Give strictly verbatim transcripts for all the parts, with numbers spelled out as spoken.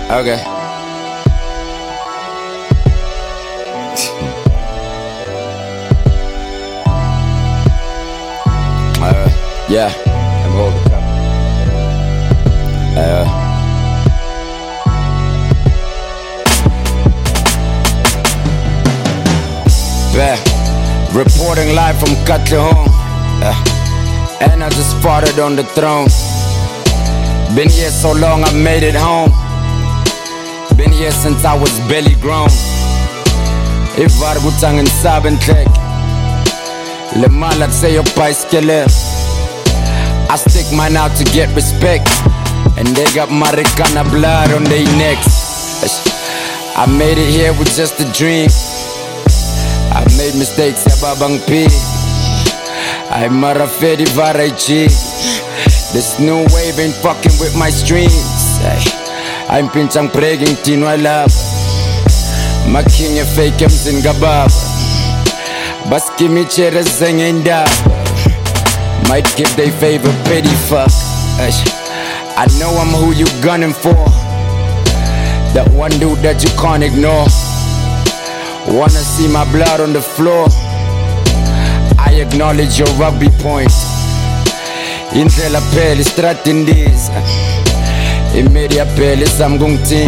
Okay. uh, yeah, I'm holding the cup. Uh, yeah. Reporting live from Katlehong. Uh, and I just farted on the throne. Been here so long I made it home. Been here since I was belly grown. Ivar butangin saben tlek. Le malat say your bicycle. I stick mine out to get respect. And they got Marikana blood on their necks. I made it here with just a dream. I made mistakes, Babang P. I marafedi varaichi. This new wave ain't fucking with my streams. I'm pinchang preging tino I love. Making a fake ems in gabab. Baski mi chere zengin dab. Might give they favor pity fuck. I know I'm who you gunning for. That one dude that you can't ignore. Wanna see my blood on the floor. I acknowledge your rugby point. Indlela phela istratindisa. Imedia phela isamkungthinta.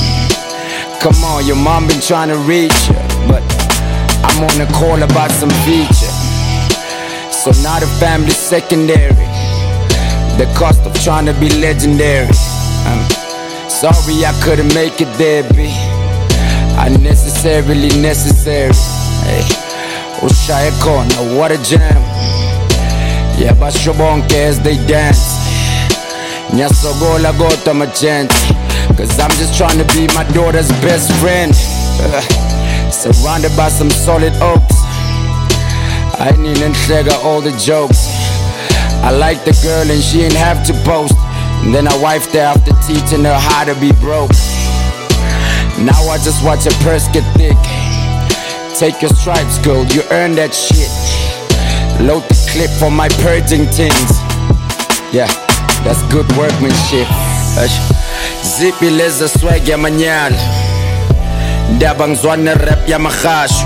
Come on, your mom been trying to reach you, but I'm on a call about some feature. So now the family's secondary. The cost of trying to be legendary. I'm sorry I couldn't make it there, B. Unnecessarily necessary. Hey, Ushaya corner, what a jam. Yeah, but Shobonke as they dance. Nyasogola gota my chance. Cause I'm just trying to be my daughter's best friend. uh, Surrounded by some solid oaks. I need and share all the jokes. I like the girl and she ain't have to post. And then I wifed her after teaching her how to be broke. Now I just watch her purse get thick. Take your stripes, girl, you earn that shit. Load the clip for my purging things. Yeah, that's good workmanship. Zippy leza swag ya manyal. Dabang zwana rap ya makasho.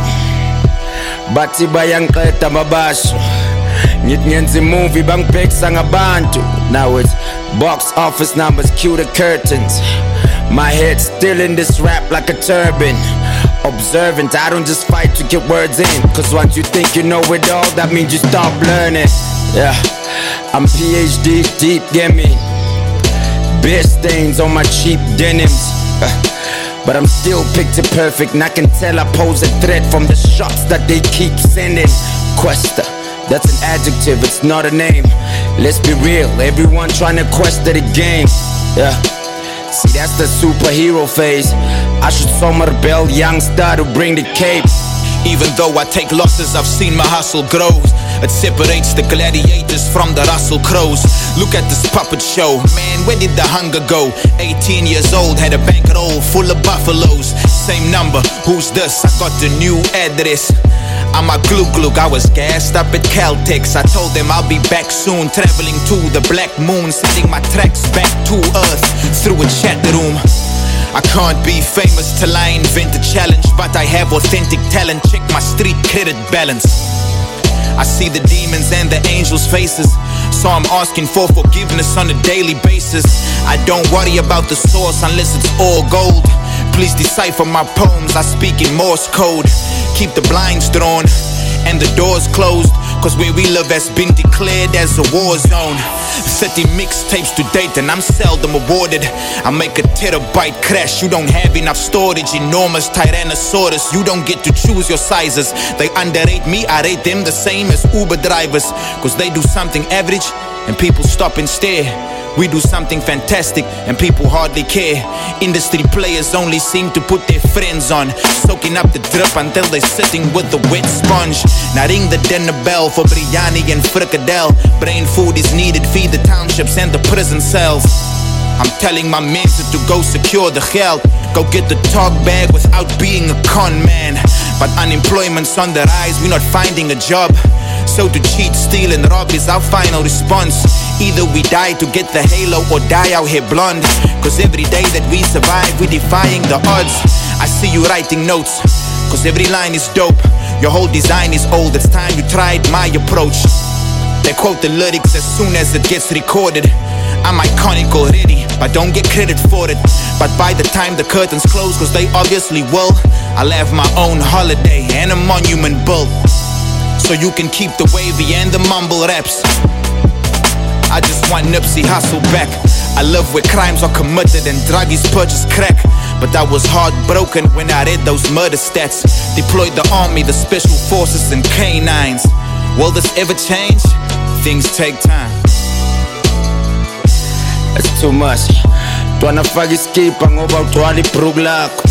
Bati bayang qeda mabasho. Ngithi ngenza movie bangibhekisa ngabantu. Now it's box office numbers, cue the curtains. My head still in this rap like a turban. Observant, I don't just fight to get words in. Cause once you think you know it all, that means you stop learning. Yeah, I'm P H D deep gaming. Beer stains on my cheap denims. But I'm still picture perfect, and I can tell I pose a threat from the shots that they keep sending. Questa, that's an adjective, it's not a name. Let's be real, everyone trying to quest the game. Yeah, see that's the superhero phase. I should summer bell youngster to bring the cape. Even though I take losses, I've seen my hustle grow. It separates the gladiators from the Russell Crows. Look at this puppet show, man, where did the hunger go? eighteen years old, had a bankroll full of buffaloes. Same number, who's this? I got the new address. I'm a glue glue, I was gassed up at Caltex. I told them I'll be back soon, traveling to the black moon, sending my tracks back to earth through a chat room. I can't be famous till I invent a challenge, but I have authentic talent, check my street credit balance. I see the demons and the angels' faces, so I'm asking for forgiveness on a daily basis. I don't worry about the source unless it's all gold. Please decipher my poems, I speak in Morse code. Keep the blinds drawn and the doors closed, cause where we live has been declared as a war zone. Thirty mixtapes to date and I'm seldom awarded. I make a terabyte crash, you don't have enough storage. Enormous Tyrannosaurus, you don't get to choose your sizes. They underrate me, I rate them the same as Uber drivers, cause they do something average and people stop and stare. We do something fantastic and people hardly care. Industry players only seem to put their friends on, soaking up the drip until they're sitting with a wet sponge. Now ring the dinner bell for biryani and fricadelle. Brain food is needed, feed the townships and the prison cells. I'm telling my men to go secure the geld. Go get the talk bag without being a con man. But unemployment's on the rise, we're not finding a job. So to cheat, steal and rob is our final response. Either we die to get the halo or die out here blonde. Cause every day that we survive, we defying the odds. I see you writing notes, cause every line is dope. Your whole design is old, it's time you tried my approach. They quote the lyrics as soon as it gets recorded. I'm iconic already, but don't get credit for it. But by the time the curtains close, cause they obviously will, I'll have my own holiday and a monument built. So you can keep the wavy and the mumble raps. I just want Nipsey Hussle back. I love where crimes are committed and druggies purchase crack. But I was heartbroken when I read those murder stats. Deployed the army, the special forces and canines. Will this ever change? Things take time. It's too much. Twana fagi skipa ngoba utwali bruglako.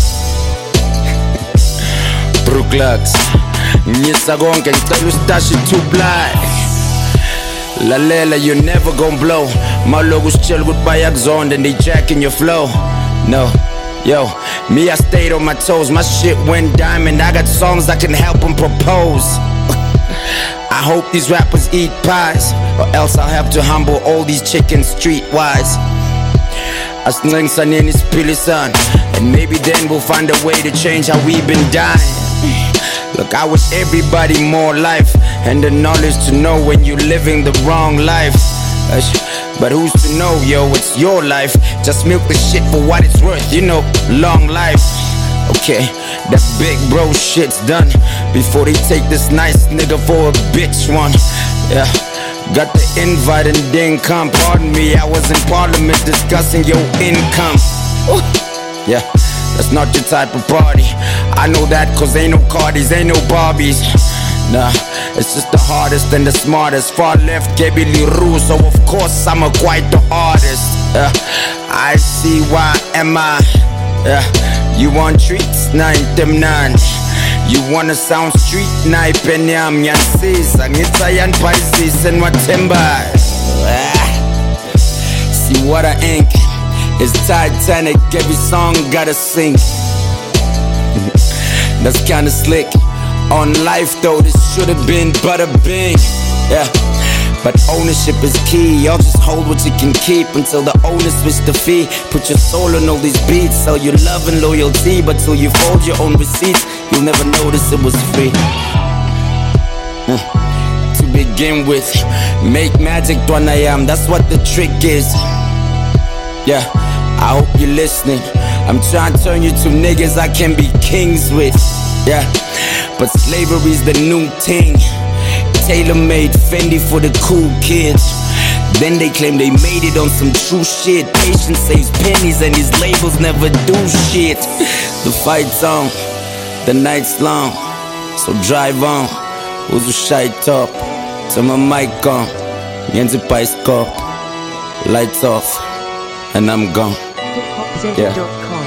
Bruglax Nyisa gonke ngicela ustashi two blind. Lalela, you never gon' blow. Malogu chill goodbye axonde and they jacking your flow. No, yo, me I stayed on my toes. My shit went diamond. I got songs I can help them propose. I hope these rappers eat pies, or else I'll have to humble all these chickens streetwise. Asningsan in his son, and maybe then we'll find a way to change how we've been dying. Look, I wish everybody more life and the knowledge to know when you're living the wrong life. But who's to know, yo, it's your life. Just milk the shit for what it's worth, you know, long life. Okay, that big bro shit's done before they take this nice nigga for a bitch one. Yeah, got the invite and didn't come. Pardon me, I was in parliament discussing your income. Ooh. Yeah, that's not your type of party. I know that cause ain't no Cardis, ain't no Barbies. Nah, it's just the hardest and the smartest. Far left, Gaby Leroux, so of course I'm a quite the artist. uh, I see why am I. uh, You want treats? Nine them nine. You wanna sound street? Nine penyam yan sis. Angita yan Pisces and what timber. See what I ink. It's Titanic, every song gotta sing. That's kinda slick. On life though, this should've been bada bing. Yeah, but ownership is key. Y'all just hold what you can keep until the owner switch the fee. Put your soul on all these beats, sell your love and loyalty. But till you fold your own receipts, you'll never notice it was free. mm. To begin with, make magic when I am, that's what the trick is. Yeah, I hope you're listening. I'm trying to turn you to niggas I can be kings with. Yeah, but slavery's the new thing. Tailor-made Fendi for the cool kids. Then they claim they made it on some true shit. Patience saves pennies and these labels never do shit. The fight's on, the night's long, so drive on. Who's a shy top? Turn my mic on. Yenzi Pice Cup. Lights off, and I'm gone. hip hop zeddy dot com